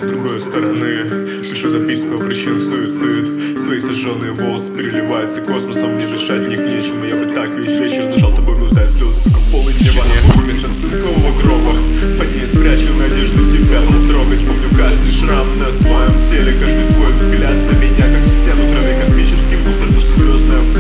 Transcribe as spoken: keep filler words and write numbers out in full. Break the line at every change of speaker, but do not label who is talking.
с другой стороны. Пишу записку о причинах суицид. Твои сожженные волосы переливаются космосом. Мне дышать в них нечем, и я бы так весь вечер дышал тобой, глотая слезы, сука, в полной тишине. Вместо цинкового гроба под ней спрячу надежду тебя потрогать. Помню каждый шрам на твоем теле, каждый твой взгляд на меня, как в стену травы космический мусор, но звездная